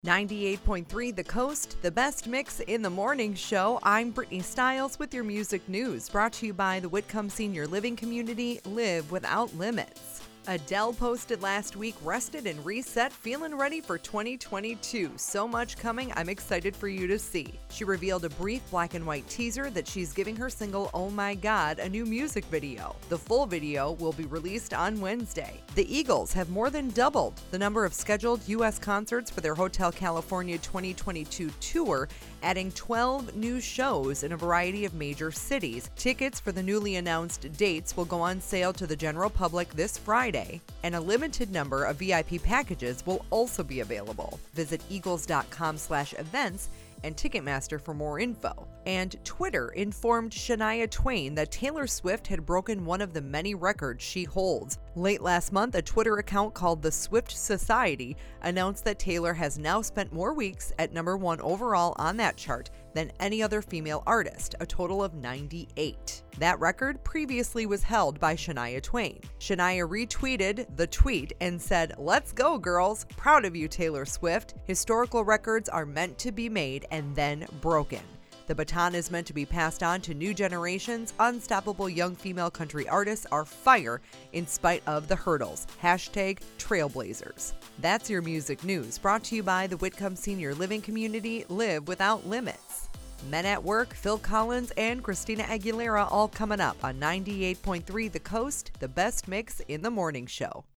98.3 The Coast, the best mix in the morning show. I'm Brittany Stiles with your music news, brought to you by the Whitcomb Senior Living Community, Live Without Limits. Adele posted last week, rested and reset, feeling ready for 2022. So much coming, I'm excited for you to see. She revealed a brief black and white teaser that she's giving her single Oh My God a new music video. The full video will be released on Wednesday. The Eagles have more than doubled the number of scheduled U.S. concerts for their Hotel California 2022 tour, adding 12 new shows in a variety of major cities. Tickets for the newly announced dates will go on sale to the general public this Friday, and a limited number of VIP packages will also be available. Visit eagles.com/events and Ticketmaster for more info. And Twitter informed Shania Twain that Taylor Swift had broken one of the many records she holds. Late last month, a Twitter account called the Swift Society announced that Taylor has now spent more weeks at #1 overall on that chart than any other female artist, a total of 98. That record previously was held by Shania Twain. Shania retweeted the tweet and said, "Let's go, girls. Proud of you, Taylor Swift. Historical records are meant to be made and then broken. The baton is meant to be passed on to new generations. Unstoppable young female country artists are fire in spite of the hurdles. #Trailblazers. That's your music news, brought to you by the Whitcomb Senior Living Community, Live Without Limits. Men at Work, Phil Collins, and Christina Aguilera all coming up on 98.3 The Coast, the best mix in the morning show.